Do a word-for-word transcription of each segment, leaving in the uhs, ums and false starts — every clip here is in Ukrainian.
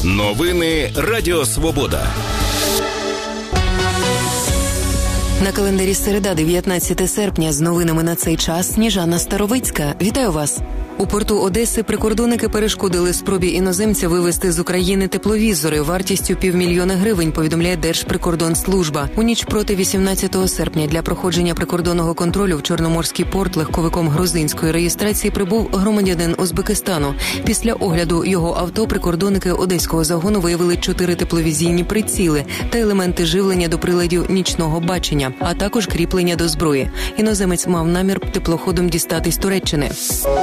Новини Радіо Свобода. На календарі середа, дев'ятнадцяте серпня, з новинами на цей час Сніжана Старовицька. Вітаю вас! У порту Одеси прикордонники перешкодили спробі іноземця вивезти з України тепловізори вартістю півмільйона гривень, повідомляє Держприкордонслужба. У ніч проти вісімнадцятого серпня для проходження прикордонного контролю в Чорноморський порт легковиком грузинської реєстрації прибув громадянин Узбекистану. Після огляду його авто прикордонники одеського загону виявили чотири тепловізійні приціли та елементи живлення до приладів нічного бачення, а також кріплення до зброї. Іноземець мав намір теплоходом дістатись Туреччини.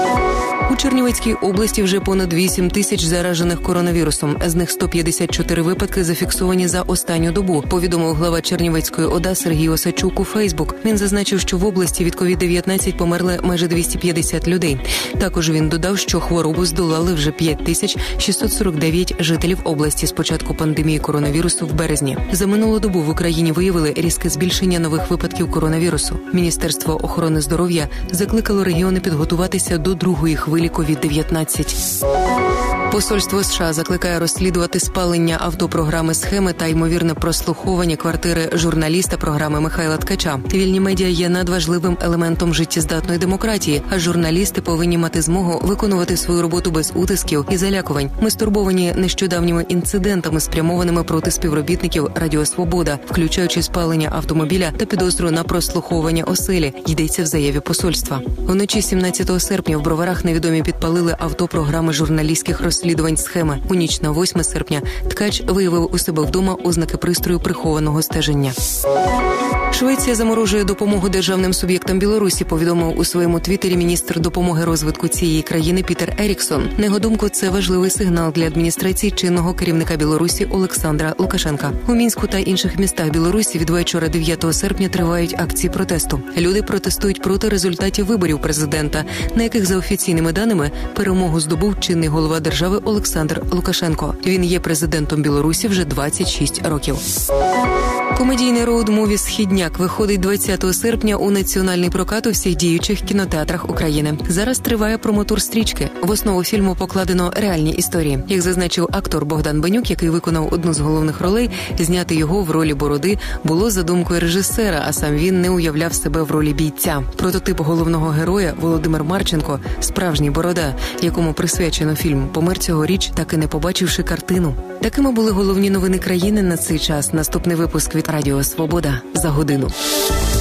У Чернівецькій області вже понад вісім тисяч заражених коронавірусом. З них сто п'ятдесят чотири випадки зафіксовані за останню добу, повідомив глава Чернівецької ОДА Сергій Осадчук у Фейсбук. Він зазначив, що в області від ковід дев'ятнадцять померли майже двісті п'ятдесят людей. Також він додав, що хворобу здолали вже п'ять тисяч шістсот сорок дев'ять жителів області з початку пандемії коронавірусу в березні. За минулу добу в Україні виявили різке збільшення нових випадків коронавірусу. Міністерство охорони здоров'я закликало регіони підготуватися до другої хвилі ковід дев'ятнадцять. Посольство США закликає розслідувати спалення автопрограми «Схеми» та ймовірне прослуховування квартири журналіста програми Михайла Ткача. Вільні медіа є надважливим елементом життєздатної демократії, а журналісти повинні мати змогу виконувати свою роботу без утисків і залякувань. Ми стурбовані нещодавніми інцидентами, спрямованими проти співробітників Радіо Свобода, включаючи спалення автомобіля та підозру на прослуховування оселі, йдеться в заяві посольства. Вночі сімнадцятого серпня в Броварах невідомі підпалили авто програми журналістських розслідувань «Схеми». У ніч на восьме серпня Ткач виявив у себе вдома ознаки пристрою прихованого стеження. Швеція заморожує допомогу державним суб'єктам Білорусі, повідомив у своєму твіттері міністр допомоги розвитку цієї країни Пітер Еріксон. На його думку, це важливий сигнал для адміністрації чинного керівника Білорусі Олександра Лукашенка. У Мінську та інших містах Білорусі від вечора дев'ятого серпня тривають акції протесту. Люди протестують проти результатів виборів президента, на яких, за офіційними даними, перемогу здобув чинний голова держави Олександр Лукашенко. Він є президентом Білорусі вже двадцять шість років. Комедійний роуд-муві «Східняк» виходить двадцятого серпня у національний прокат у всіх діючих кінотеатрах України. Зараз триває промотур стрічки. В основу фільму покладено реальні історії. Як зазначив актор Богдан Бенюк, який виконав одну з головних ролей, зняти його в ролі Бороди було задумкою режисера, а сам він не уявляв себе в ролі бійця. Прототип головного героя Володимир Марченко – справжній Борода, якому присвячено фільм, помер цьогоріч, так і не побачивши картину. Такими були головні новини країни на цей час. Наступний випуск від Радіо Свобода за годину.